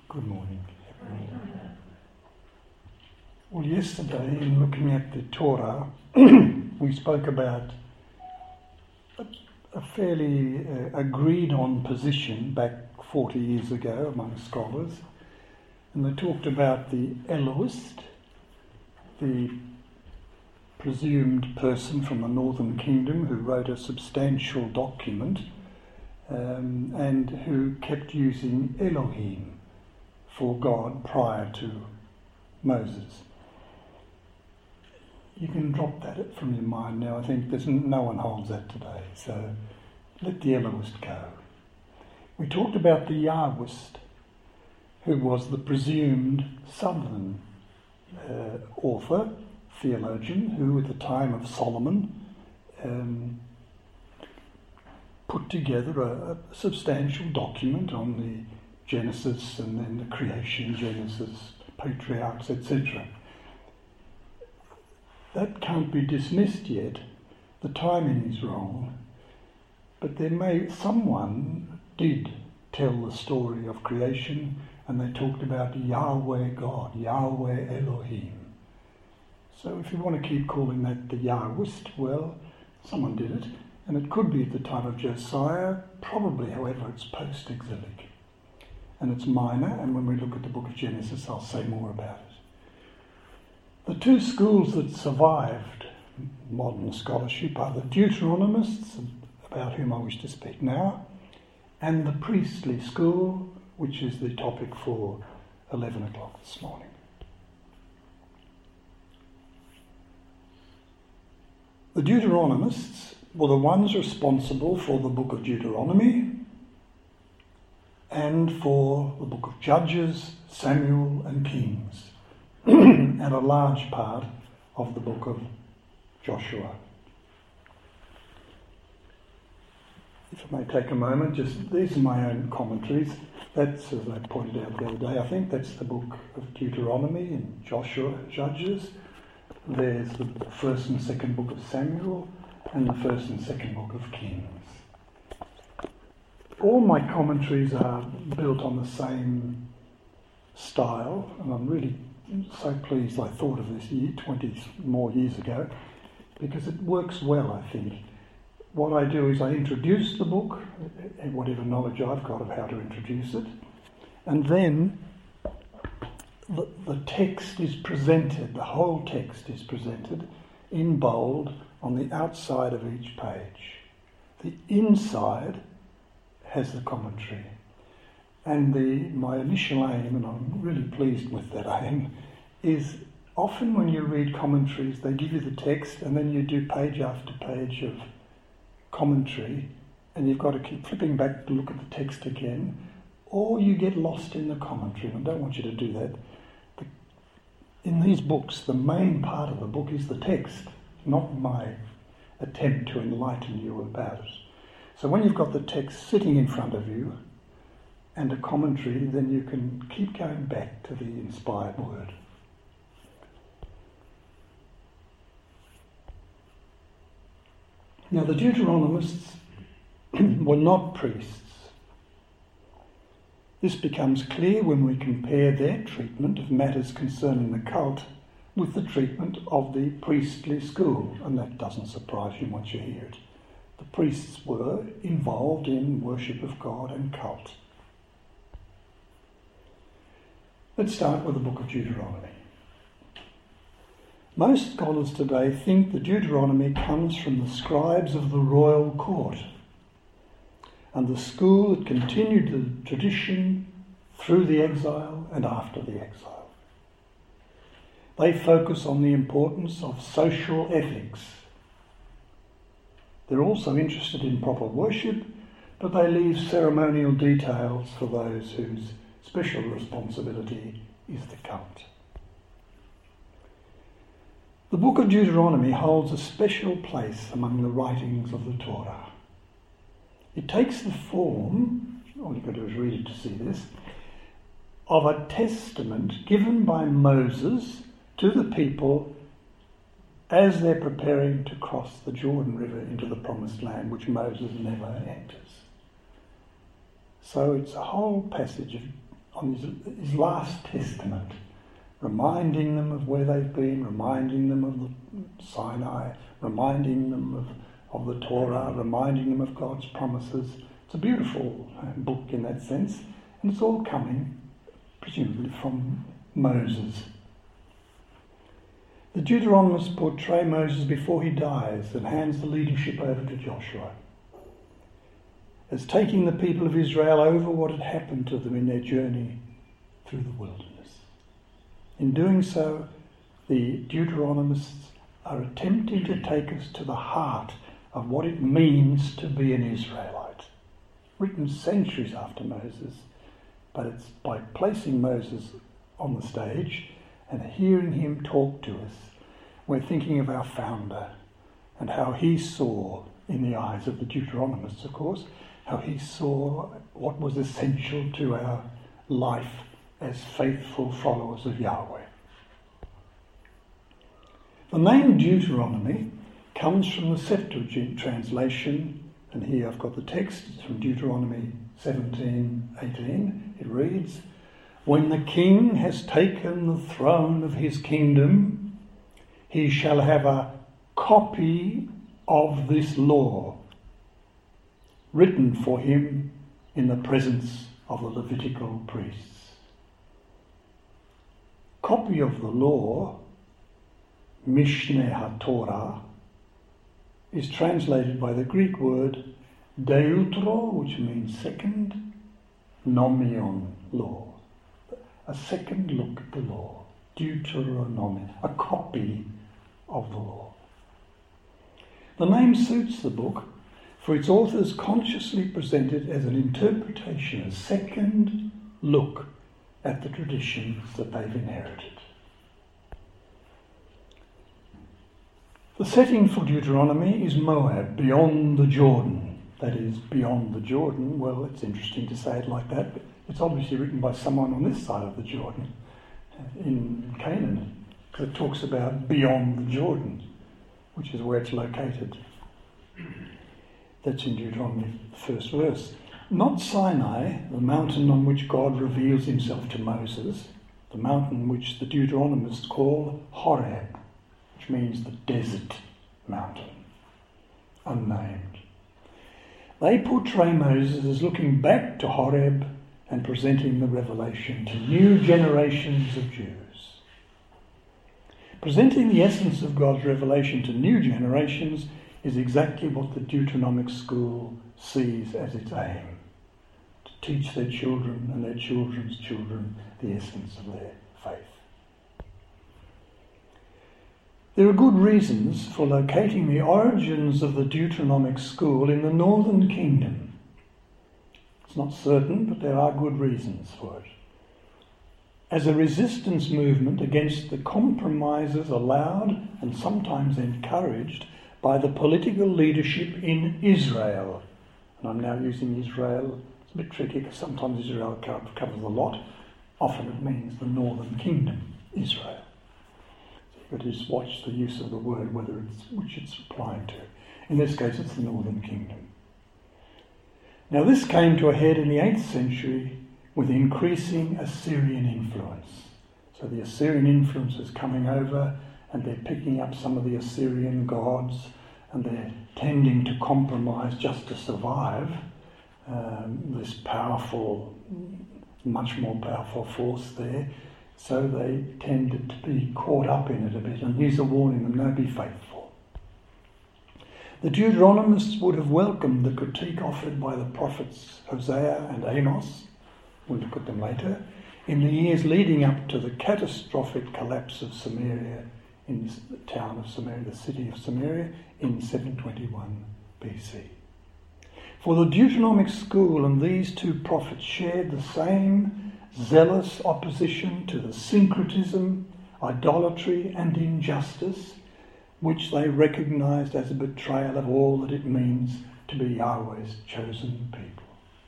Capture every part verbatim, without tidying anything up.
Good morning. Well, yesterday, in looking at the Torah, we spoke about a, a fairly uh, agreed-on position back forty years ago among scholars, and they talked about the Elohist, the presumed person from the Northern Kingdom who wrote a substantial document um, and who kept using Elohim for God prior to Moses. You can drop that from your mind now. I think there's no one holds that today, so let the Elohist go. We talked about the Yahwist, who was the presumed southern uh, author, theologian, who at the time of Solomon um, put together a, a substantial document on the Genesis and then the creation, Genesis, patriarchs, et cetera. That can't be dismissed yet. The timing is wrong. But there may, someone did tell the story of creation, and they talked about Yahweh God, Yahweh Elohim. So if you want to keep calling that the Yahwist, well, someone did it. And it could be at the time of Josiah, probably, however, it's post-exilic. And it's minor, and when we look at the book of Genesis, I'll say more about it. The two schools that survived modern scholarship are the Deuteronomists, about whom I wish to speak now, and the priestly school, which is the topic for eleven o'clock this morning. The Deuteronomists were the ones responsible for the book of Deuteronomy and for the book of Judges, Samuel and Kings, and a large part of the book of Joshua. If I may take a moment, just these are my own commentaries. That's, as I pointed out the other day, I think that's the book of Deuteronomy and Joshua, Judges. There's the first and second book of Samuel and the first and second book of Kings. All my commentaries are built on the same style, and I'm really so pleased I thought of this year, twenty more years ago, because it works well, I think. What I do is I introduce the book, and whatever knowledge I've got of how to introduce it, and then the, the text is presented, the whole text is presented in bold on the outside of each page. The inside has the commentary. And the my initial aim, and I'm really pleased with that aim, is often when you read commentaries, they give you the text and then you do page after page of commentary, and you've got to keep flipping back to look at the text again, or you get lost in the commentary. And I don't want you to do that. The, in these books, the main part of the book is the text, not my attempt to enlighten you about it. So when you've got the text sitting in front of you and a commentary, then you can keep going back to the inspired word. Now, the Deuteronomists were not priests. This becomes clear when we compare their treatment of matters concerning the cult with the treatment of the priestly school, and that doesn't surprise you once you hear it. The priests were involved in worship of God and cult. Let's start with the book of Deuteronomy. Most scholars today think the Deuteronomy comes from the scribes of the royal court and the school that continued the tradition through the exile and after the exile. They focus on the importance of social ethics. They're also interested in proper worship, but they leave ceremonial details for those whose special responsibility is the cult. The book of Deuteronomy holds a special place among the writings of the Torah. It takes the form, all you've got to do is read it to see this, of a testament given by Moses to the people as they're preparing to cross the Jordan River into the Promised Land, which Moses never enters. So it's a whole passage of, on his, his last testament, reminding them of where they've been, reminding them of the Sinai, reminding them of, of the Torah, reminding them of God's promises. It's a beautiful book in that sense, and it's all coming, presumably, from Moses. The Deuteronomists portray Moses before he dies and hands the leadership over to Joshua, as taking the people of Israel over what had happened to them in their journey through the wilderness. In doing so, the Deuteronomists are attempting to take us to the heart of what it means to be an Israelite, written centuries after Moses, but it's by placing Moses on the stage and hearing him talk to us, we're thinking of our founder and how he saw, in the eyes of the Deuteronomists, of course, how he saw what was essential to our life as faithful followers of Yahweh. The name Deuteronomy comes from the Septuagint translation, and here I've got the text, it's from Deuteronomy seventeen eighteen. It reads, "When the king has taken the throne of his kingdom, he shall have a copy of this law written for him in the presence of the Levitical priests." Copy of the law, Mishneh HaTorah, is translated by the Greek word deutro, which means second, nomion, law. A second look at the law. Deuteronomy, a copy of the law. The name suits the book, for its authors consciously present it as an interpretation, a second look at the traditions that they've inherited. The setting for Deuteronomy is Moab, beyond the Jordan. That is, beyond the Jordan. Well, it's interesting to say it like that, but it's obviously written by someone on this side of the Jordan, in Canaan, because it talks about beyond the Jordan, which is where it's located. That's in Deuteronomy, the first verse. Not Sinai, the mountain on which God reveals himself to Moses, the mountain which the Deuteronomists call Horeb, which means the desert mountain, unnamed. They portray Moses as looking back to Horeb and presenting the revelation to new generations of Jews. Presenting the essence of God's revelation to new generations is exactly what the Deuteronomic school sees as its aim: to teach their children and their children's children the essence of their faith. There are good reasons for locating the origins of the Deuteronomic school in the Northern Kingdom. It's not certain, but there are good reasons for it. As a resistance movement against the compromises allowed and sometimes encouraged by the political leadership in Israel. And I'm now using Israel. It's a bit tricky because sometimes Israel covers a lot. Often it means the Northern Kingdom, Israel. But just watch the use of the word, whether it's which it's applying to. In this case, it's the Northern Kingdom. Now, this came to a head in the eighth century with increasing Assyrian influence. So the Assyrian influence is coming over, and they're picking up some of the Assyrian gods, and they're tending to compromise just to survive um, this powerful, much more powerful force there. So they tended to be caught up in it a bit, and here's a warning them, no, be faithful. The Deuteronomists would have welcomed the critique offered by the prophets Hosea and Amos, we'll look at them later, in the years leading up to the catastrophic collapse of Samaria, in the town of Samaria, the city of Samaria, in seven twenty-one B C. For the Deuteronomic school and these two prophets shared the same zealous opposition to the syncretism, idolatry and injustice which they recognised as a betrayal of all that it means to be Yahweh's chosen people.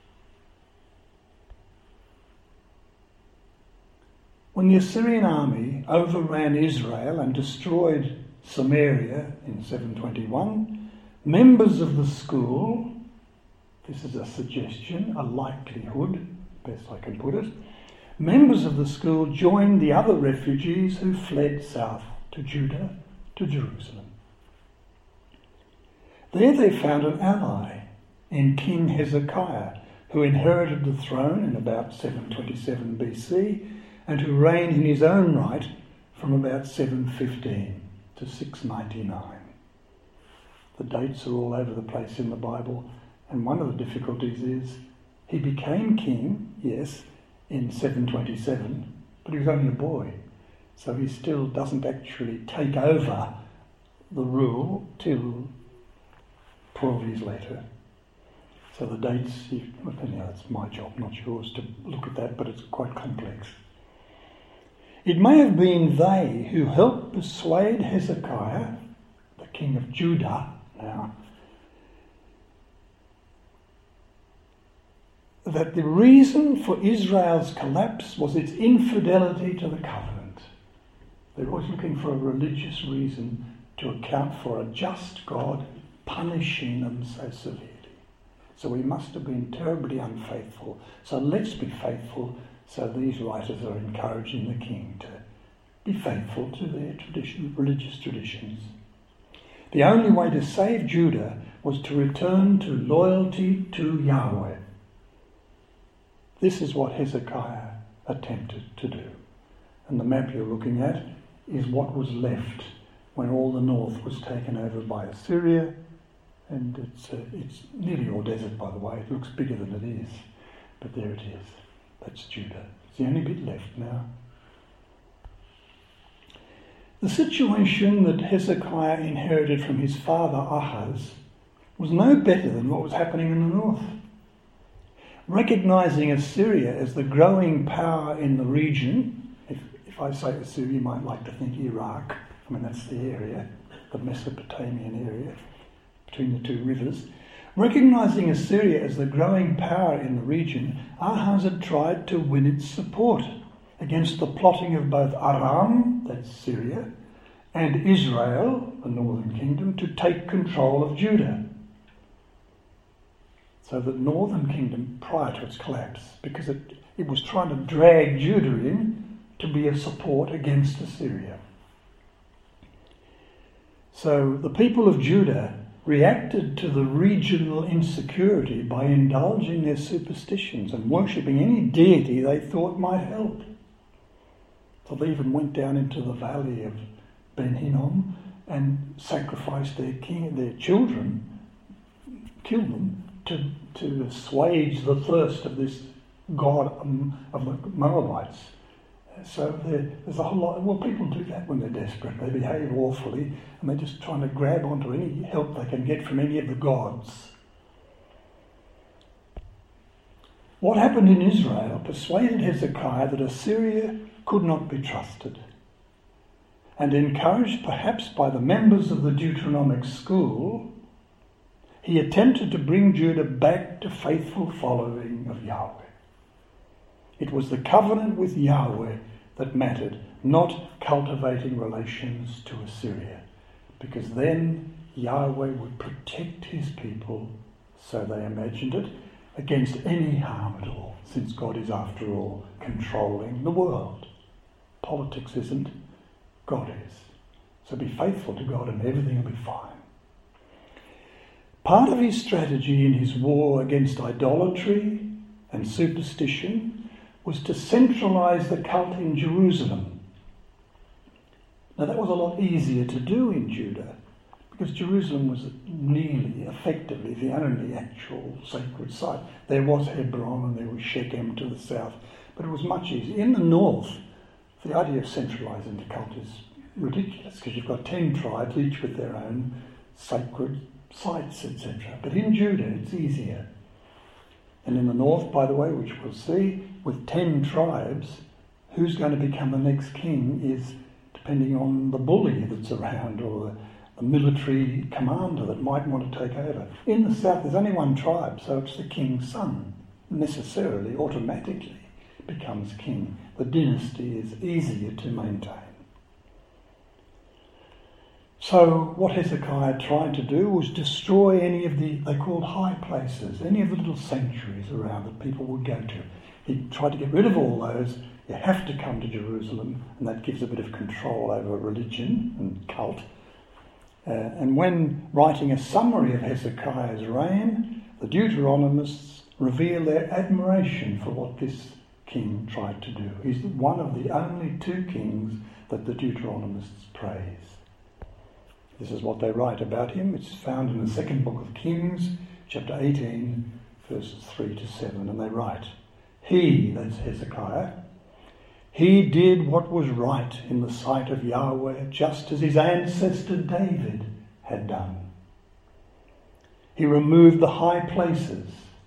When the Assyrian army overran Israel and destroyed Samaria in seven twenty-one, members of the school, this is a suggestion, a likelihood, best I can put it, members of the school joined the other refugees who fled south to Judah, to Jerusalem. There they found an ally in King Hezekiah, who inherited the throne in about seven twenty-seven B C and who reigned in his own right from about seven fifteen to six ninety-nine. The dates are all over the place in the Bible, and one of the difficulties is he became king, yes, in seven twenty-seven, but he was only a boy, so he still doesn't actually take over the rule till twelve years later. So the dates, you, well, anyhow, it's my job, not yours, to look at that, but it's quite complex. It may have been they who helped persuade Hezekiah, the king of Judah now, that the reason for Israel's collapse was its infidelity to the covenant. They're always looking for a religious reason to account for a just God punishing them so severely. So we must have been terribly unfaithful. So let's be faithful. So these writers are encouraging the king to be faithful to their tradition, religious traditions. The only way to save Judah was to return to loyalty to Yahweh. This is what Hezekiah attempted to do. And the map you're looking at is what was left when all the north was taken over by Assyria. And it's, uh, it's nearly all desert, by the way. It looks bigger than it is. But there it is. That's Judah. It's the only bit left now. The situation that Hezekiah inherited from his father Ahaz was no better than what was happening in the north. Recognising Assyria as the growing power in the region, if, if I say Assyria, you might like to think Iraq. I mean, that's the area, the Mesopotamian area, between the two rivers. Recognising Assyria as the growing power in the region, Ahaz had tried to win its support against the plotting of both Aram, that's Syria, and Israel, the northern kingdom, to take control of Judah. So the northern kingdom, prior to its collapse, because it, it was trying to drag Judah in to be a support against Assyria. So the people of Judah reacted to the regional insecurity by indulging their superstitions and worshipping any deity they thought might help. So they even went down into the valley of Ben Hinnom and sacrificed their king, their children, killed them to, to assuage the thirst of this god um, of the Moabites. So there, there's a whole lot. Well, people do that when they're desperate. They behave awfully, and they're just trying to grab onto any help they can get from any of the gods. What happened in Israel persuaded Hezekiah that Assyria could not be trusted, and encouraged perhaps by the members of the Deuteronomic school, he attempted to bring Judah back to faithful following of Yahweh. It was the covenant with Yahweh that mattered, not cultivating relations to Assyria, because then Yahweh would protect his people, so they imagined it, against any harm at all, since God is, after all, controlling the world. Politics isn't, God is. So be faithful to God and everything will be fine. Part of his strategy in his war against idolatry and superstition was to centralise the cult in Jerusalem. Now that was a lot easier to do in Judah, because Jerusalem was nearly, effectively, the only actual sacred site. There was Hebron and there was Shechem to the south, but it was much easier. In the north, the idea of centralising the cult is ridiculous, because you've got ten tribes, each with their own sacred sites, et cetera. But in Judah, it's easier. And in the north, by the way, which we'll see, with ten tribes, who's going to become the next king is depending on the bully that's around or the, the military commander that might want to take over. In the south, there's only one tribe, so it's the king's son, necessarily, automatically becomes king. The dynasty is easier to maintain. So what Hezekiah tried to do was destroy any of the, they called high places, any of the little sanctuaries around that people would go to. He tried to get rid of all those. You have to come to Jerusalem, and that gives a bit of control over religion and cult. Uh, and when writing a summary of Hezekiah's reign, the Deuteronomists reveal their admiration for what this king tried to do. He's one of the only two kings that the Deuteronomists praise. This is what they write about him. It's found in the second book of Kings, chapter eighteen, verses three to seven, and they write, "He," that's Hezekiah, "he did what was right in the sight of Yahweh, just as his ancestor David had done. He removed the high places,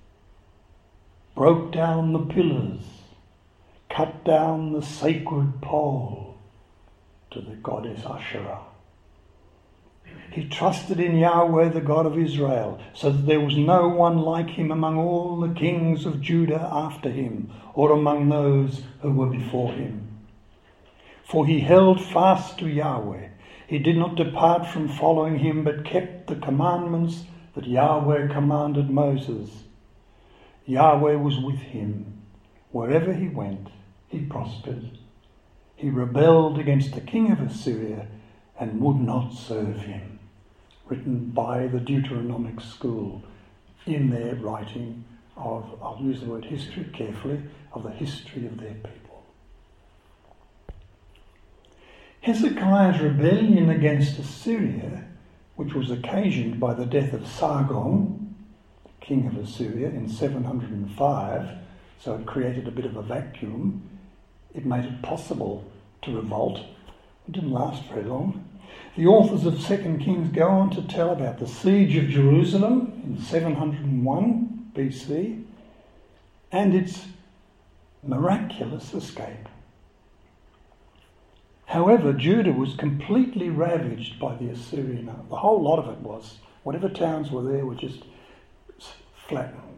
broke down the pillars, cut down the sacred pole to the goddess Asherah. He trusted in Yahweh, the God of Israel, so that there was no one like him among all the kings of Judah after him, or among those who were before him. For he held fast to Yahweh. He did not depart from following him, but kept the commandments that Yahweh commanded Moses. Yahweh was with him. Wherever he went, he prospered. He rebelled against the king of Assyria and would not serve him." Written by the Deuteronomic school in their writing of, I'll use the word history carefully, of the history of their people. Hezekiah's rebellion against Assyria, which was occasioned by the death of Sargon, king of Assyria, in seven hundred five, so it created a bit of a vacuum. It made it possible to revolt. It didn't last very long. The authors of Second Kings go on to tell about the siege of Jerusalem in seven hundred one B C and its miraculous escape. However, Judah was completely ravaged by the Assyrian army. The whole lot of it was. Whatever towns were there were just flattened.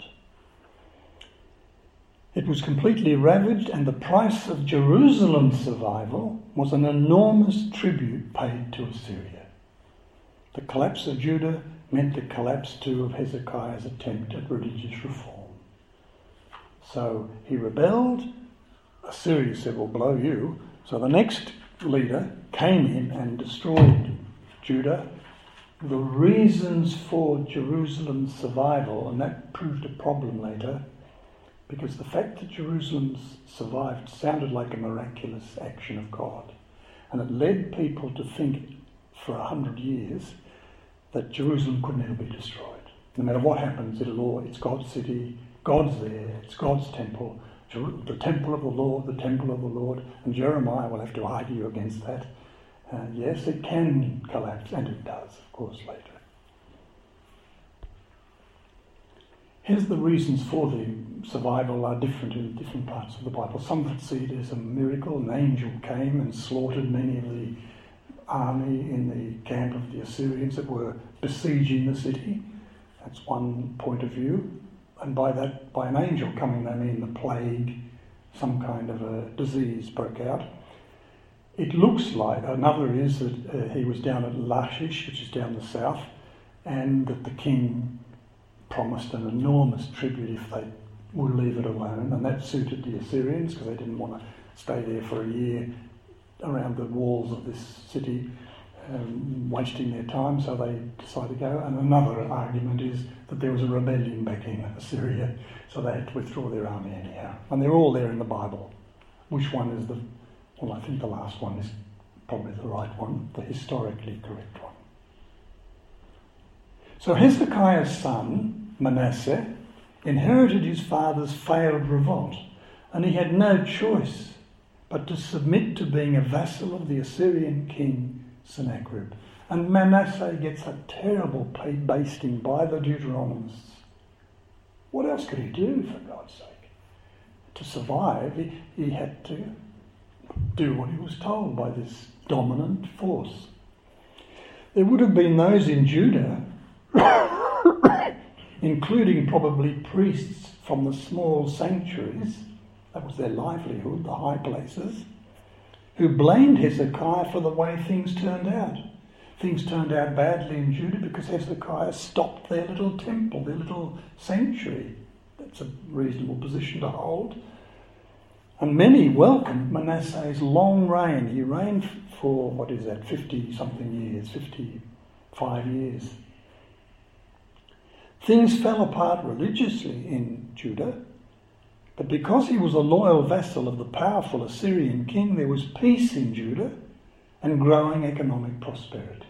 It was completely ravaged, and the price of Jerusalem's survival was an enormous tribute paid to Assyria. The collapse of Judah meant the collapse too of Hezekiah's attempt at religious reform. So he rebelled. Assyria said, "Well, blow you." So the next leader came in and destroyed Judah. The reasons for Jerusalem's survival, and that proved a problem later, because the fact that Jerusalem survived sounded like a miraculous action of God. And it led people to think for a hundred years that Jerusalem could never be destroyed. No matter what happens, it'll all, it's God's city, God's there, it's God's temple, the temple of the Lord, the temple of the Lord. And Jeremiah will have to argue against that. Uh, yes, it can collapse, and it does, of course, later. Here's the reasons for the survival are different in different parts of the Bible. Some that see it as a miracle. An angel came and slaughtered many of the army in the camp of the Assyrians that were besieging the city. That's one point of view. And by that, by an angel coming, they mean the plague, some kind of a disease broke out. It looks like, another is that uh, he was down at Lachish, which is down the south, and that the king promised an enormous tribute if they would leave it alone, and that suited the Assyrians because they didn't want to stay there for a year around the walls of this city, um, wasting their time, so they decided to go. And another argument is that there was a rebellion back in Assyria, so they had to withdraw their army anyhow. And they're all there in the Bible. Which one is the, well, I think the last one is probably the right one, the historically correct one. So Hezekiah's son, Manasseh, inherited his father's failed revolt, and he had no choice but to submit to being a vassal of the Assyrian king Sennacherib. And Manasseh gets a terrible basting by the Deuteronomists. What else could he do, for God's sake? To survive, he, he had to do what he was told by this dominant force. There would have been those in Judah, including probably priests from the small sanctuaries, that was their livelihood, the high places, who blamed Hezekiah for the way things turned out. things turned out badly in Judah because Hezekiah stopped their little temple, their little sanctuary. That's a reasonable position to hold. And many welcomed Manasseh's long reign. He reigned for, what is that, fifty-something years, fifty-five years. Things fell apart religiously in Judah, but because he was a loyal vassal of the powerful Assyrian king, there was peace in Judah and growing economic prosperity.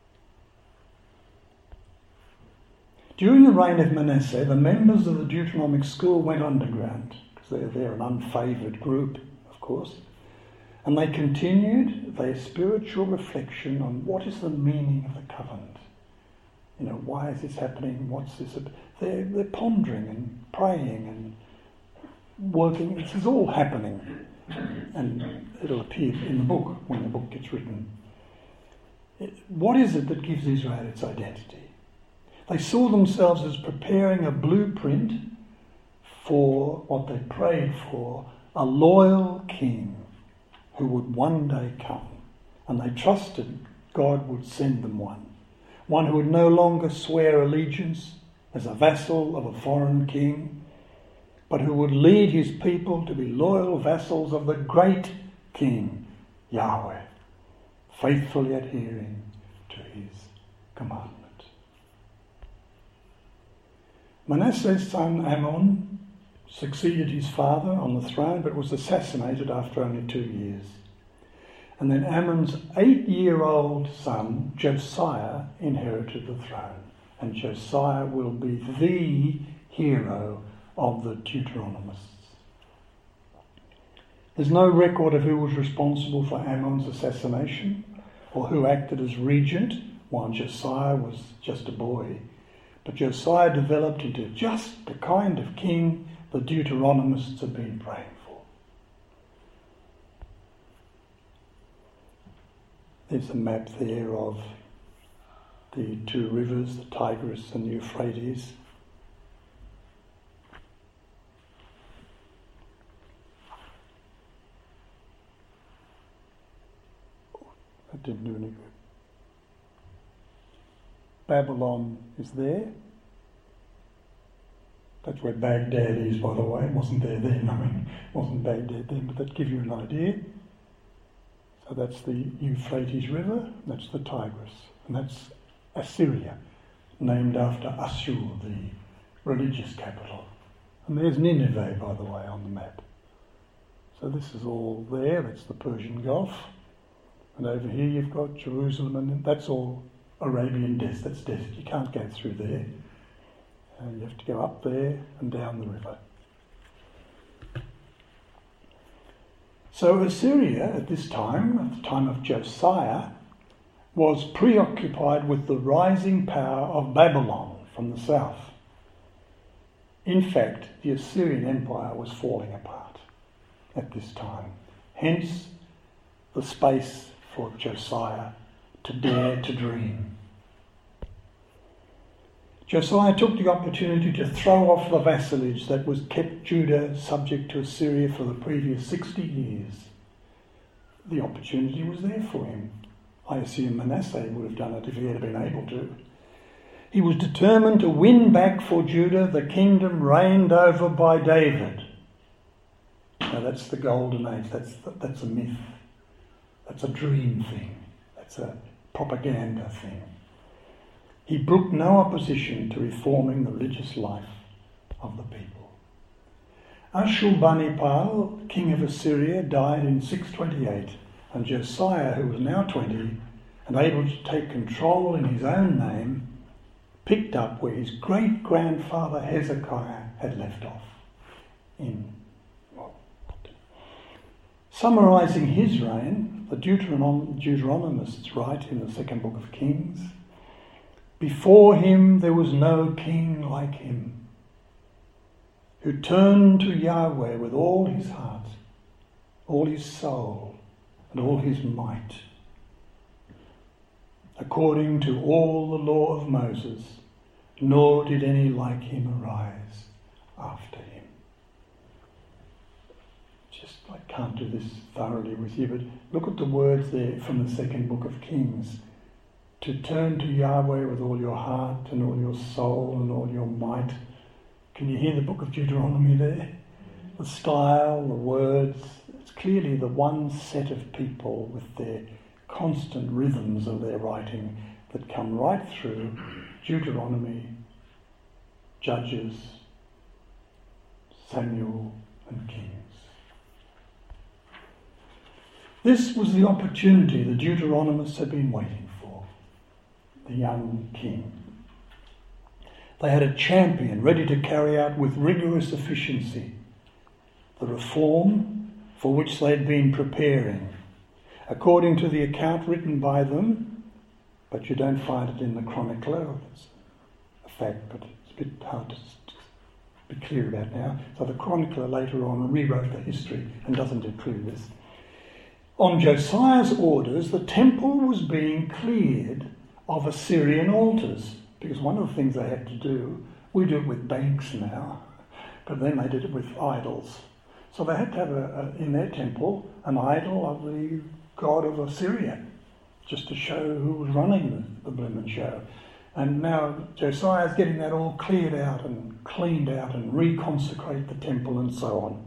During the reign of Manasseh, the members of the Deuteronomic school went underground, because they're, they're an unfavoured group, of course, and they continued their spiritual reflection on what is the meaning of the covenant. You know, why is this happening? What's this? They're, they're pondering and praying and working. This is all happening. And it'll appear in the book when the book gets written. It, what is it that gives Israel its identity? They saw themselves as preparing a blueprint for what they prayed for, a loyal king who would one day come. And they trusted God would send them one. One who would no longer swear allegiance as a vassal of a foreign king, but who would lead his people to be loyal vassals of the great King, Yahweh, faithfully adhering to his commandment. Manasseh's son Amon succeeded his father on the throne, but was assassinated after only two years. And then Ammon's eight-year-old son, Josiah, inherited the throne. And Josiah will be the hero of the Deuteronomists. There's no record of who was responsible for Ammon's assassination or who acted as regent while Josiah was just a boy. But Josiah developed into just the kind of king the Deuteronomists have been praying for. There's a map there of the two rivers, the Tigris and the Euphrates. That didn't do any good. Babylon is there. That's where Baghdad is, by the way. It wasn't there then, I mean, it wasn't Baghdad then, but that gives you an idea. So that's the Euphrates River, that's the Tigris, and that's Assyria, named after Assur, the religious capital. And there's Nineveh, by the way, on the map. So this is all there, that's the Persian Gulf. And over here you've got Jerusalem, and that's all Arabian desert, that's desert, you can't go through there. Uh, you have to go up there and down the river. So Assyria at this time, at the time of Josiah, was preoccupied with the rising power of Babylon from the south. In fact, the Assyrian Empire was falling apart at this time. Hence the space for Josiah to dare to dream. Josiah took the opportunity to throw off the vassalage that was kept Judah subject to Assyria for the previous sixty years. The opportunity was there for him. I assume Manasseh would have done it if he had been able to. He was determined to win back for Judah the kingdom reigned over by David. Now that's the golden age, that's, that's a myth. That's a dream thing. That's a propaganda thing. He brooked no opposition to reforming the religious life of the people. Ashurbanipal, king of Assyria, died in six twenty-eight, and Josiah, who was now twenty and able to take control in his own name, picked up where his great-grandfather Hezekiah had left off. In well, summarising his reign, the Deuteronom- Deuteronomists write in the second book of Kings, "Before him there was no king like him, who turned to Yahweh with all his heart, all his soul, and all his might, according to all the law of Moses, nor did any like him arise after him." Just, I can't do this thoroughly with you, but look at the words there from the second book of Kings. to turn to Yahweh with all your heart and all your soul and all your might. Can you hear the book of Deuteronomy there? The style, the words, it's clearly the one set of people with their constant rhythms of their writing that come right through Deuteronomy, Judges, Samuel and Kings. This was the opportunity the Deuteronomists had been waiting for, the young king. They had a champion ready to carry out with rigorous efficiency the reform for which they had been preparing, according to the account written by them, but you don't find it in the chronicler. It's a fact, but it's a bit hard to be clear about now. So the chronicler later on rewrote the history and doesn't include this. On Josiah's orders, the temple was being cleared of Assyrian altars, because one of the things they had to do, we do it with banks now, but then they did it with idols. So they had to have a, a, in their temple an idol of the god of Assyria, just to show who was running the, the bloomin' show. And now Josiah's getting that all cleared out and cleaned out and reconsecrate the temple and so on.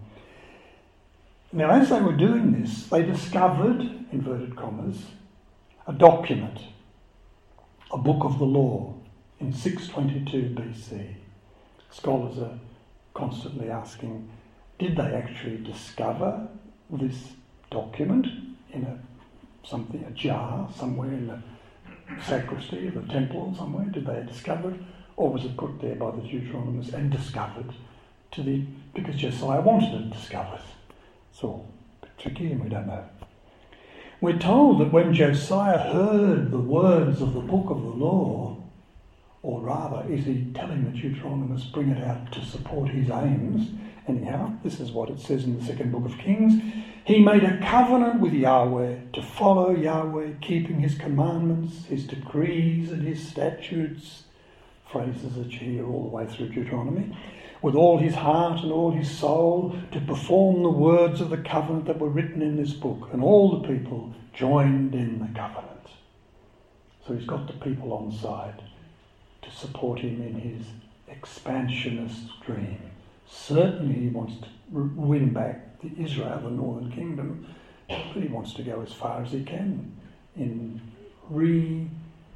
Now, as they were doing this, they discovered, inverted commas, a document, a book of the law, in six twenty-two B C. Scholars are constantly asking, did they actually discover this document in a something, a jar somewhere in the sacristy of the temple somewhere? Did they discover it, or was it put there by the Deuteronomists and discovered to the because Josiah wanted it discovered? It's all a bit tricky and we don't know. We're told that when Josiah heard the words of the book of the law, or rather, is he telling the Deuteronomists bring it out to support his aims? Anyhow, this is what it says in the second book of Kings. He made a covenant with Yahweh to follow Yahweh, keeping his commandments, his decrees and his statutes, phrases that you hear all the way through Deuteronomy, with all his heart and all his soul, to perform the words of the covenant that were written in this book. And all the people joined in the covenant. So he's got the people on side to support him in his expansionist dream. Certainly he wants to win back the Israel, the northern kingdom, but he wants to go as far as he can in reliving,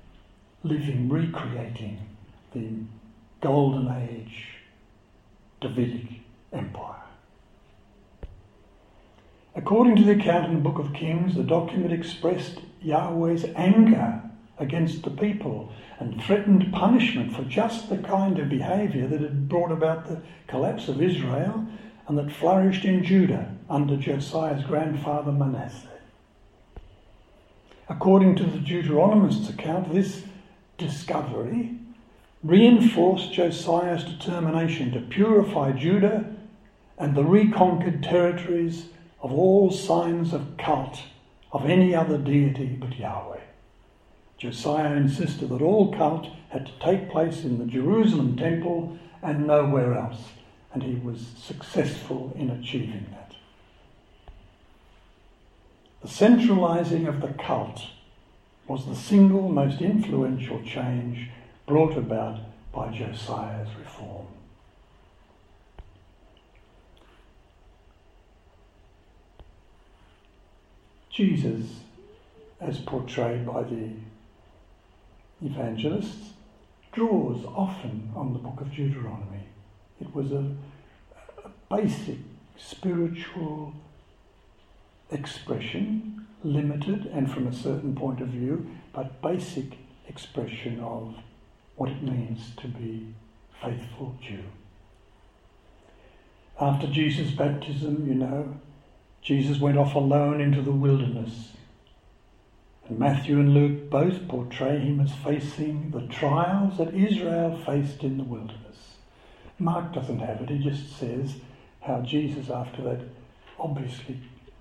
recreating the golden age Davidic empire. According to the account in the book of Kings, the document expressed Yahweh's anger against the people and threatened punishment for just the kind of behaviour that had brought about the collapse of Israel and that flourished in Judah under Josiah's grandfather Manasseh. According to the Deuteronomists' account, this discovery reinforced Josiah's determination to purify Judah and the reconquered territories of all signs of cult of any other deity but Yahweh. Josiah insisted that all cult had to take place in the Jerusalem temple and nowhere else, and he was successful in achieving that. The centralising of the cult was the single most influential change brought about by Josiah's reform. Jesus, as portrayed by the evangelists, draws often on the book of Deuteronomy. It was a, a basic spiritual expression, limited and from a certain point of view, but basic expression of what it means to be faithful Jew. After Jesus' baptism, you know, Jesus went off alone into the wilderness. And Matthew and Luke both portray him as facing the trials that Israel faced in the wilderness. Mark doesn't have it, he just says how Jesus, after that obviously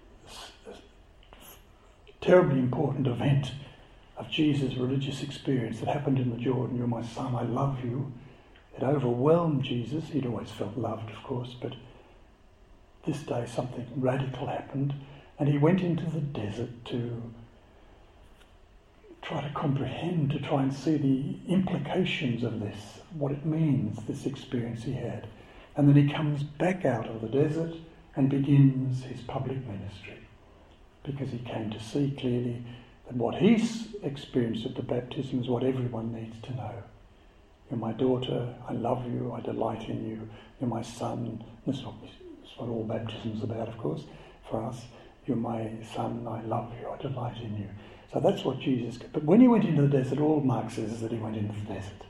terribly important event of Jesus' religious experience that happened in the Jordan, "You're my son, I love you," it overwhelmed Jesus. He'd always felt loved, of course, but this day something radical happened, and he went into the desert to try to comprehend, to try and see the implications of this, what it means, this experience he had. And then he comes back out of the desert and begins his public ministry, because he came to see clearly that what he's experienced at the baptism is what everyone needs to know. You're my daughter, I love you, I delight in you. You're my son. This is what, this is what all baptism's about, of course, for us. You're my son, I love you, I delight in you. So that's what Jesus... But when he went into the desert, all Mark says is that he went into the desert.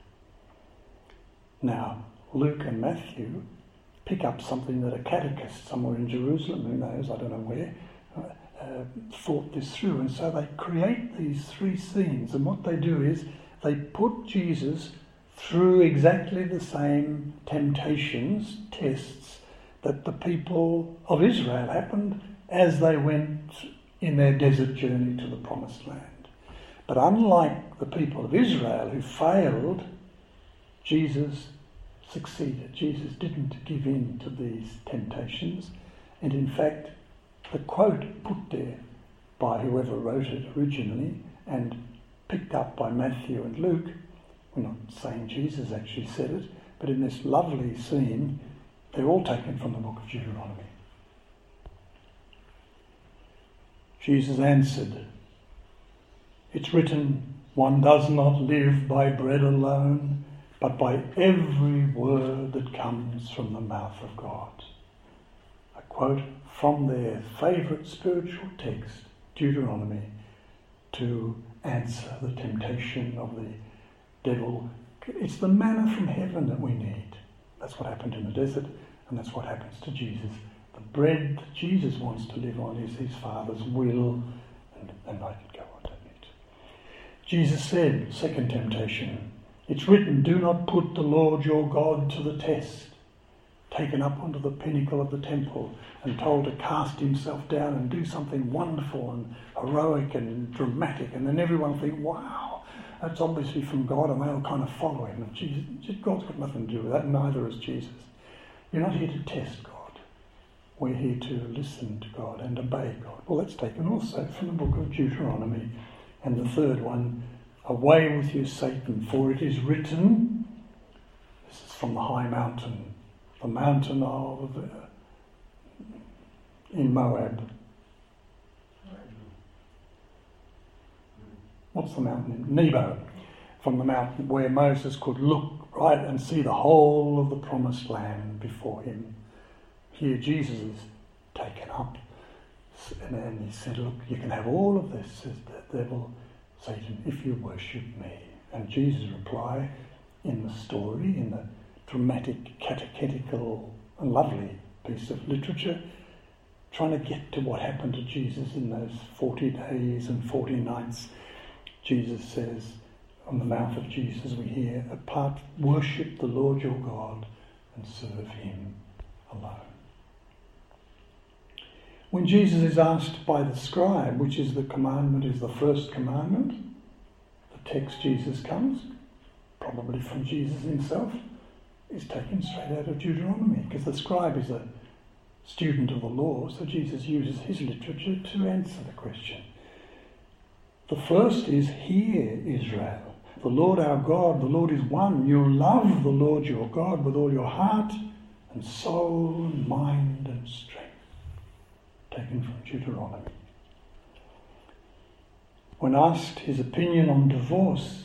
Now, Luke and Matthew pick up something that a catechist somewhere in Jerusalem, who knows, I don't know where, uh, thought this through. And so they create these three scenes. And what they do is they put Jesus through exactly the same temptations, tests, that the people of Israel happened as they went in their desert journey to the Promised Land. But unlike the people of Israel who failed, Jesus succeeded. Jesus didn't give in to these temptations. And in fact, the quote put there by whoever wrote it originally and picked up by Matthew and Luke, we're not saying Jesus actually said it, but in this lovely scene, they're all taken from the book of Deuteronomy. Jesus answered, "It's written, one does not live by bread alone, but by every word that comes from the mouth of God." A quote from their favourite spiritual text, Deuteronomy, to answer the temptation of the devil. It's the manna from heaven that we need. That's what happened in the desert, and that's what happens to Jesus. The bread that Jesus wants to live on is his Father's will, and, and I could go on, don't need to. Jesus said, second temptation, "It's written, do not put the Lord your God to the test." Taken up onto the pinnacle of the temple and told to cast himself down and do something wonderful and heroic and dramatic, and then everyone think, wow, that's obviously from God, and they'll kind of follow him. And Jesus, God's got nothing to do with that, neither has Jesus. You're not here to test God. We're here to listen to God and obey God. Well, that's taken also from the book of Deuteronomy. And the third one, "Away with you, Satan, for it is written," this is from the high mountain, the mountain of, uh, in Moab. What's the mountain? Nebo. From the mountain where Moses could look right and see the whole of the promised land before him. Here Jesus is taken up, and then he said, look, you can have all of this, says the devil, Satan, if you worship me. And Jesus' reply in the story, in the dramatic, catechetical, and lovely piece of literature, trying to get to what happened to Jesus in those forty days and forty nights. Jesus says, on the mouth of Jesus we hear, apart, worship the Lord your God and serve him alone. When Jesus is asked by the scribe, which is the commandment, is the first commandment, the text Jesus comes, probably from Jesus himself, is taken straight out of Deuteronomy, because the scribe is a student of the law, so Jesus uses his literature to answer the question. The first is, hear, Israel, the Lord our God, the Lord is one. You love the Lord your God with all your heart and soul and mind and strength. Taken from Deuteronomy. When asked his opinion on divorce,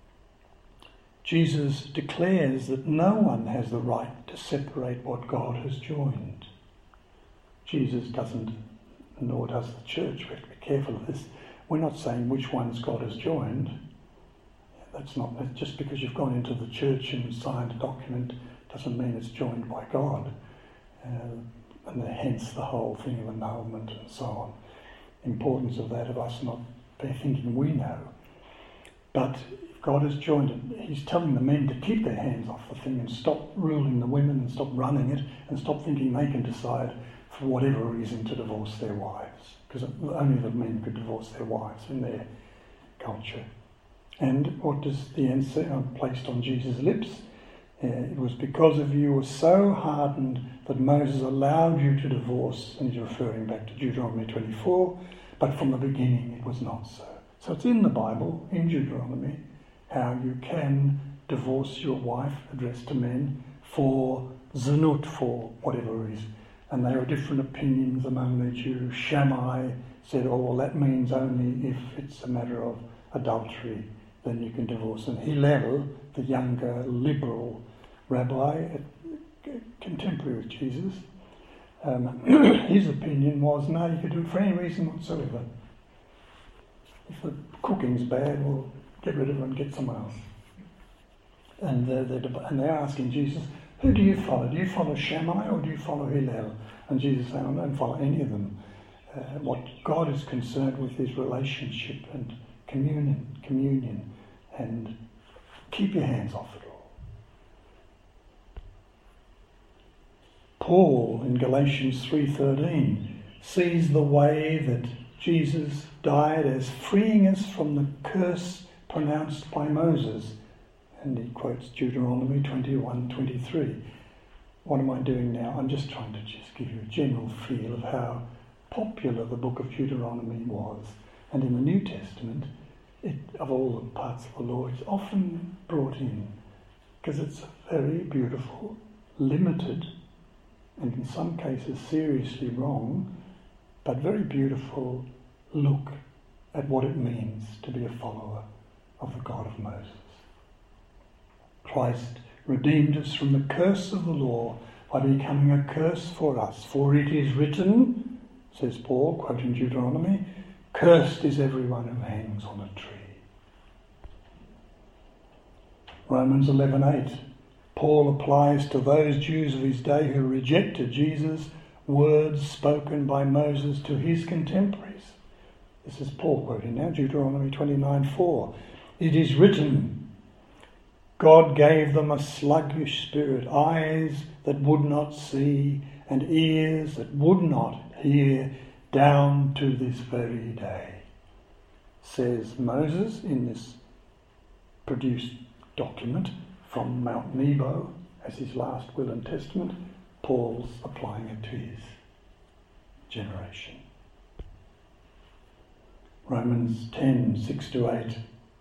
Jesus declares that no one has the right to separate what God has joined. Jesus doesn't, nor does the church. We have to be careful of this. We're not saying which ones God has joined. That's not, that's just because you've gone into the church and signed a document doesn't mean it's joined by God. Uh, and the, hence the whole thing of annulment and so on. Importance of that, of us not thinking we know. But if God has joined it, he's telling the men to keep their hands off the thing and stop ruling the women and stop running it and stop thinking they can decide for whatever reason to divorce their wives. Because only the men could divorce their wives in their culture. And what does the answer placed on Jesus' lips? Uh, it was because of you were so hardened that Moses allowed you to divorce, and he's referring back to Deuteronomy twenty-four, but from the beginning it was not so. So it's in the Bible, in Deuteronomy, how you can divorce your wife, addressed to men, for zunut, for whatever it is. And there are different opinions among the Jews. Shammai said, oh, well, that means only if it's a matter of adultery, then you can divorce. And Hillel, the younger liberal rabbi, contemporary with Jesus, um, his opinion was, no, you could do it for any reason whatsoever. If the cooking's bad, well, get rid of it and get someone else. And they're, they're, and they're asking Jesus, who do you follow? Do you follow Shammai or do you follow Hillel? And Jesus said, I don't follow any of them. Uh, what God is concerned with is relationship and communion, communion, and keep your hands off it all. Paul in Galatians three thirteen sees the way that Jesus died as freeing us from the curse pronounced by Moses. And he quotes Deuteronomy twenty-one twenty-three. What am I doing now? I'm just trying to just give you a general feel of how popular the book of Deuteronomy was. And in the New Testament, it, of all the parts of the law, it's often brought in because it's a very beautiful, limited, and in some cases seriously wrong, but very beautiful look at what it means to be a follower of the God of Moses. Christ redeemed us from the curse of the law by becoming a curse for us. For it is written, says Paul, quoting Deuteronomy, cursed is everyone who hangs on a tree. Romans eleven eight. Paul applies to those Jews of his day who rejected Jesus words spoken by Moses to his contemporaries. This is Paul quoting now, Deuteronomy twenty-nine four. It is written, God gave them a sluggish spirit, eyes that would not see, and ears that would not hear, down to this very day. Says Moses in this produced document from Mount Nebo as his last will and testament. Paul's applying it to his generation. Romans ten six to eight.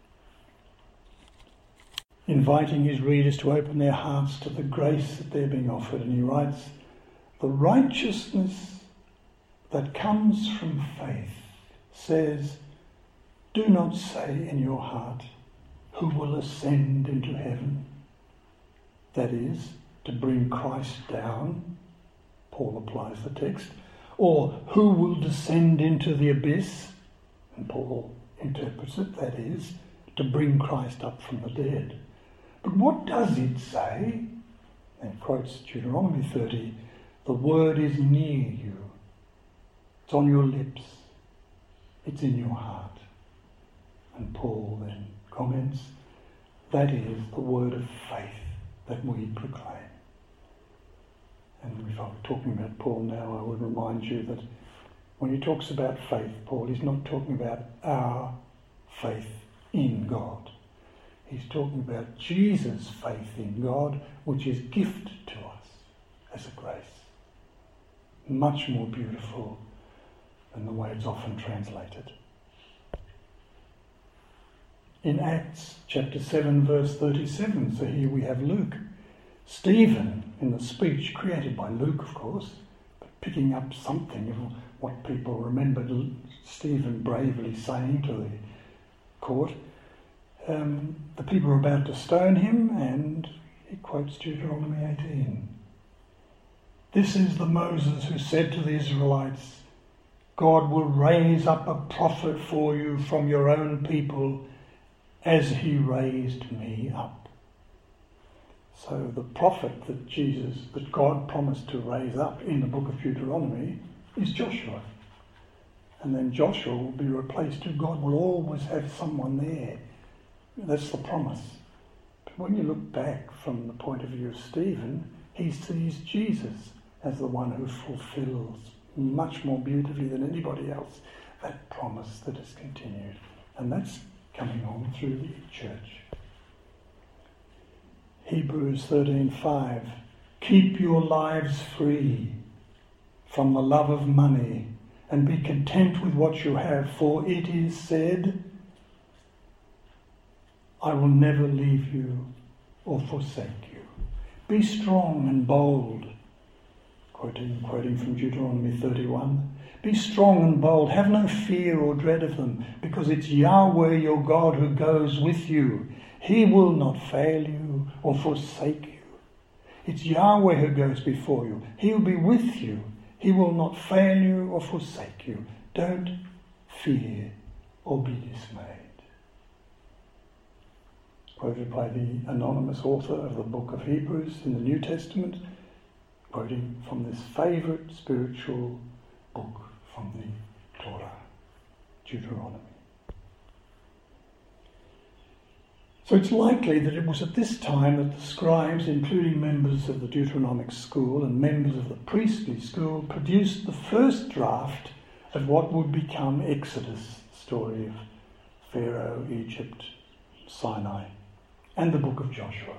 Inviting his readers to open their hearts to the grace that they're being offered. And he writes, the righteousness that comes from faith says, do not say in your heart, who will ascend into heaven? That is, to bring Christ down. Paul applies the text. Or who will descend into the abyss? And Paul interprets it, that is, to bring Christ up from the dead. But what does it say? And quotes Deuteronomy thirty, the word is near you. It's on your lips. It's in your heart. And Paul then comments, that is the word of faith that we proclaim. And if I were talking about Paul now, I would remind you that when he talks about faith, Paul is not talking about our faith in God. He's talking about Jesus' faith in God, which is gifted to us as a grace. Much more beautiful than the way it's often translated. In Acts chapter seven verse thirty-seven, so here we have Luke. Stephen, in the speech created by Luke, of course, but picking up something of what people remembered Stephen bravely saying to the court. Um, the people are about to stone him, and he quotes Deuteronomy eighteen. This is the Moses who said to the Israelites, God will raise up a prophet for you from your own people as he raised me up. So the prophet that Jesus, that God promised to raise up in the book of Deuteronomy is Joshua. And then Joshua will be replaced too. God will always have someone there. That's the promise. But when you look back from the point of view of Stephen, he sees Jesus as the one who fulfills much more beautifully than anybody else that promise that is continued. And that's coming on through the church. Hebrews thirteen five. Keep your lives free from the love of money and be content with what you have, for it is said, I will never leave you or forsake you. Be strong and bold. Quoting, quoting from Deuteronomy thirty-one. Be strong and bold. Have no fear or dread of them, because it's Yahweh your God who goes with you. He will not fail you or forsake you. It's Yahweh who goes before you. He will be with you. He will not fail you or forsake you. Don't fear or be dismayed. Quoted by the anonymous author of the book of Hebrews in the New Testament, quoting from this favourite spiritual book from the Torah, Deuteronomy. So it's likely that it was at this time that the scribes, including members of the Deuteronomic school and members of the priestly school, produced the first draft of what would become Exodus, the story of Pharaoh, Egypt, Sinai, and the book of Joshua.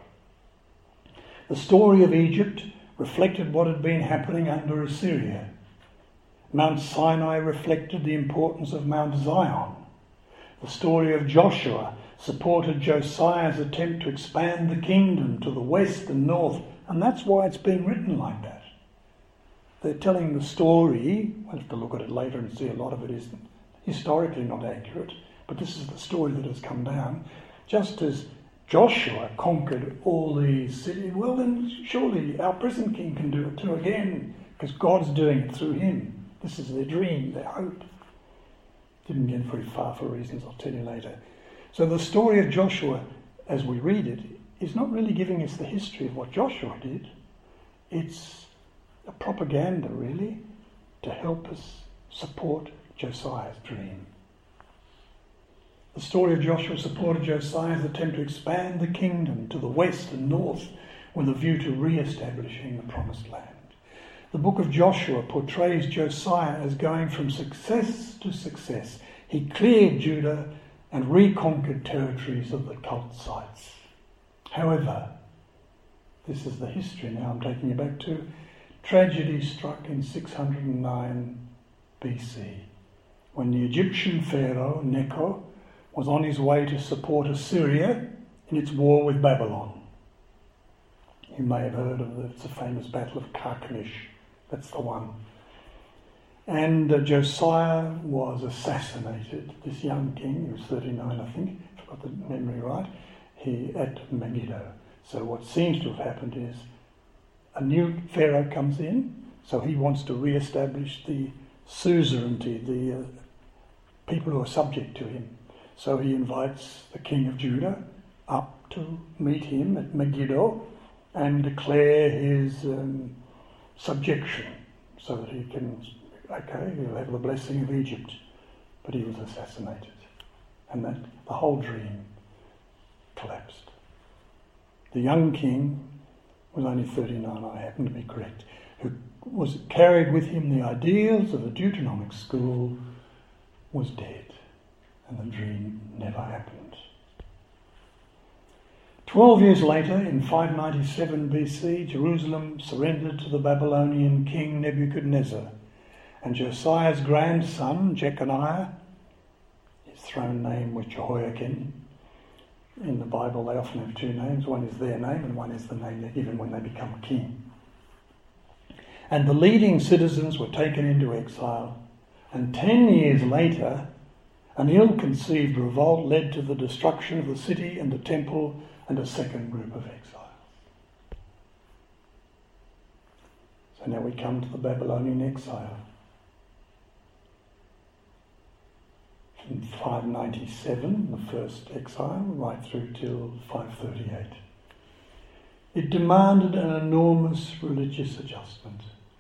The story of Egypt reflected what had been happening under Assyria. Mount Sinai reflected the importance of Mount Zion. The story of Joshua supported Josiah's attempt to expand the kingdom to the west and north, and that's why it's being written like that. They're telling the story, we'll have to look at it later and see a lot of it is historically not accurate, but this is the story that has come down. Just as Joshua conquered all these cities, well then surely our present king can do it too again, because God's doing it through him. This is their dream, their hope. Didn't get very far for reasons I'll tell you later. So the story of Joshua, as we read it, is not really giving us the history of what Joshua did. It's a propaganda, really, to help us support Josiah's dream. The story of Joshua supported Josiah's attempt to expand the kingdom to the west and north with a view to re-establishing the promised land. The book of Joshua portrays Josiah as going from success to success. He cleared Judah and reconquered territories of the cult sites. However, this is the history now I'm taking you back to. Tragedy struck in six hundred nine B C when the Egyptian pharaoh Necho was on his way to support Assyria in its war with Babylon. You may have heard of the, it's a famous battle of Carchemish. That's the one. And uh, Josiah was assassinated. This young king, he was thirty-nine, I think, if I've got the memory right, he at Megiddo. So what seems to have happened is a new pharaoh comes in, so he wants to re-establish the suzerainty, the uh, people who are subject to him. So he invites the king of Judah up to meet him at Megiddo and declare his um, subjection so that he can, okay, he'll have the blessing of Egypt. But he was assassinated. And that the whole dream collapsed. The young king was only thirty-nine, I happen to be correct, who was carried with him the ideals of the Deuteronomic school, was dead. And the dream never happened. Twelve years later, in five ninety-seven B C, Jerusalem surrendered to the Babylonian king Nebuchadnezzar, and Josiah's grandson, Jeconiah, his throne name was Jehoiakim. In the Bible they often have two names. One is their name and one is the name they're given when they become a king. And the leading citizens were taken into exile, and ten years later, an ill-conceived revolt led to the destruction of the city and the temple and a second group of exiles. So now we come to the Babylonian exile. From five ninety-seven, the first exile, right through till five thirty-eight. It demanded an enormous religious adjustment.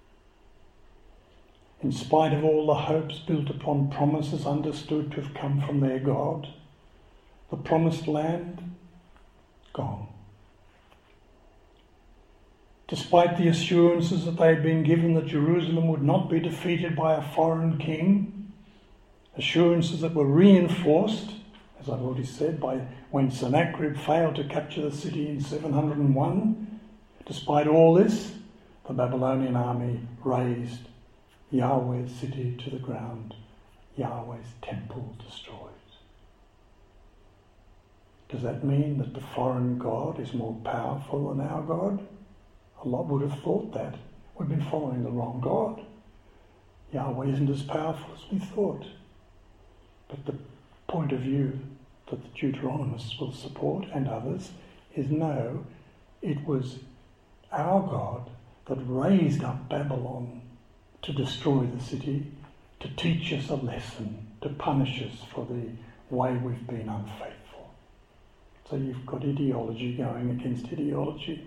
In spite of all the hopes built upon promises understood to have come from their God, the promised land, gone. Despite the assurances that they had been given that Jerusalem would not be defeated by a foreign king, assurances that were reinforced, as I've already said, by when Sennacherib failed to capture the city in seven hundred one, despite all this, the Babylonian army razed Yahweh's city to the ground, Yahweh's temple destroyed. Does that mean that the foreign God is more powerful than our God? Allah would have thought that. We've been following the wrong God. Yahweh isn't as powerful as we thought. But the point of view that the Deuteronomists will support, and others, is no, it was our God that raised up Babylon to destroy the city, to teach us a lesson, to punish us for the way we've been unfaithful. So you've got ideology going against ideology.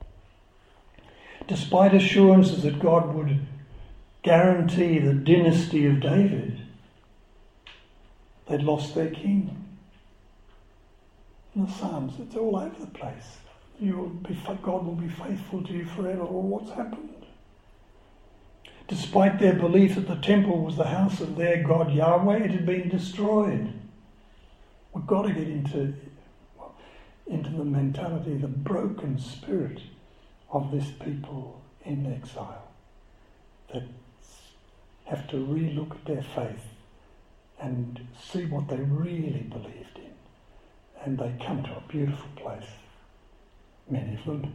Despite assurances that God would guarantee the dynasty of David, they'd lost their king. In the Psalms, it's all over the place. You will be, God will be faithful to you forever. Well, what's happened? Despite their belief that the temple was the house of their God Yahweh, it had been destroyed. We've got to get into, well, into the mentality, the broken spirit of this people in exile that have to re-look at their faith and see what they really believed in. And they come to a beautiful place, many of them.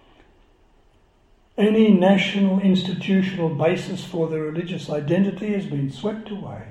Any national institutional basis for their religious identity has been swept away.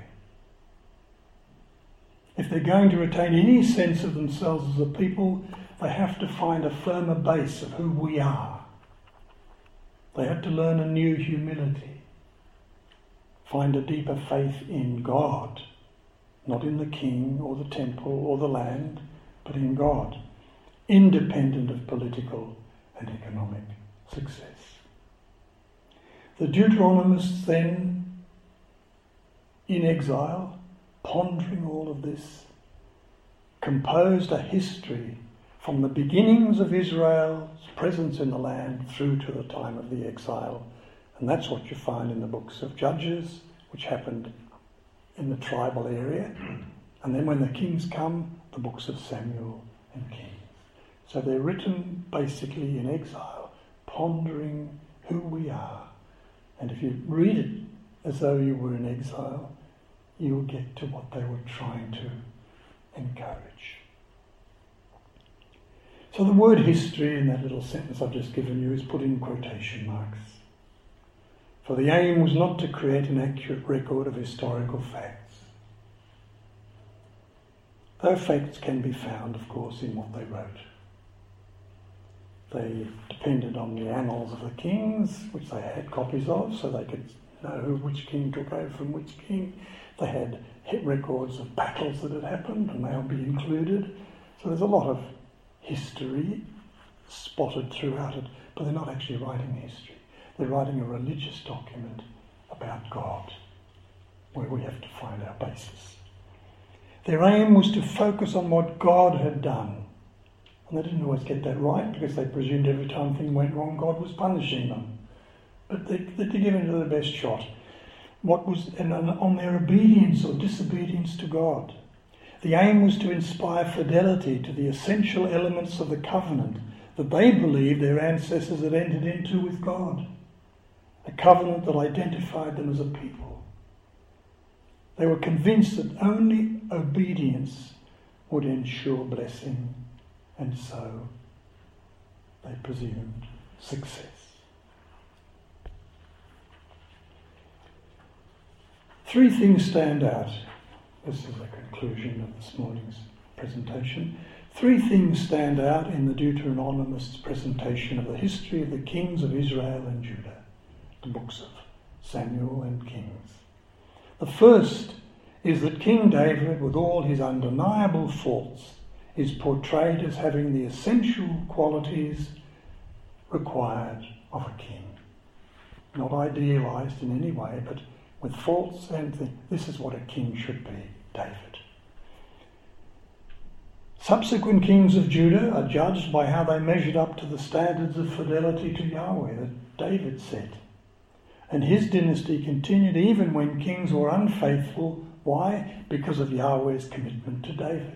If they're going to retain any sense of themselves as a people, they have to find a firmer base of who we are. They have to learn a new humility, find a deeper faith in God, not in the king or the temple or the land, but in God, independent of political and economic success. The Deuteronomists then, in exile, pondering all of this, composed a history from the beginnings of Israel's presence in the land through to the time of the exile. And that's what you find in the books of Judges, which happened in the tribal area. And then when the kings come, the books of Samuel and Kings. So they're written basically in exile, pondering who we are. And if you read it as though you were in exile, you'll get to what they were trying to encourage. So the word history in that little sentence I've just given you is put in quotation marks. For the aim was not to create an accurate record of historical facts. Though facts can be found, of course, in what they wrote. They depended on the annals of the kings, which they had copies of, so they could know which king took over from which king. They had hit records of battles that had happened, and they'll be included. So there's a lot of history spotted throughout it, but they're not actually writing history. They're writing a religious document about God, where we have to find our basis. Their aim was to focus on what God had done. And they didn't always get that right, because they presumed every time things went wrong, God was punishing them. But they, they did give it their best shot. What was and on their obedience or disobedience to God. The aim was to inspire fidelity to the essential elements of the covenant that they believed their ancestors had entered into with God. A covenant that identified them as a people. They were convinced that only obedience would ensure blessing, and so they presumed success. Three things stand out. This is a conclusion of this morning's presentation. Three things stand out in the Deuteronomists' presentation of the history of the kings of Israel and Judah, the books of Samuel and Kings. The first is that King David, with all his undeniable faults, is portrayed as having the essential qualities required of a king. Not idealised in any way, but with faults and th- this is what a king should be, David. Subsequent kings of Judah are judged by how they measured up to the standards of fidelity to Yahweh that David set. And his dynasty continued even when kings were unfaithful. Why? Because of Yahweh's commitment to David.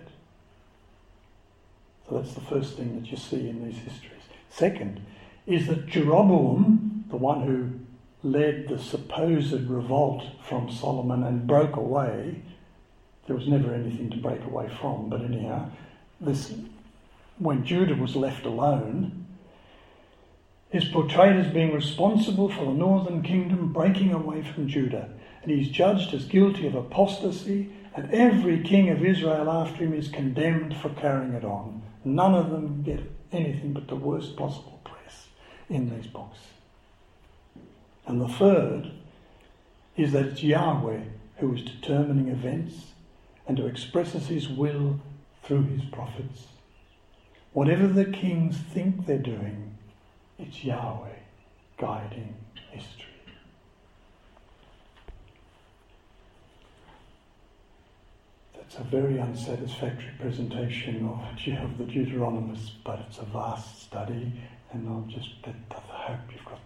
So that's the first thing that you see in these histories. Second is that Jeroboam, the one who led the supposed revolt from Solomon and broke away, there was never anything to break away from, but anyhow, this, when Judah was left alone, is portrayed as being responsible for the northern kingdom breaking away from Judah. And he's judged as guilty of apostasy, and every king of Israel after him is condemned for carrying it on. None of them get anything but the worst possible press in these books. And the third is that it's Yahweh who is determining events and who expresses his will through his prophets. Whatever the kings think they're doing, it's Yahweh guiding history. That's a very unsatisfactory presentation of, of the Deuteronomists, but it's a vast study, and I'll just, I hope you've got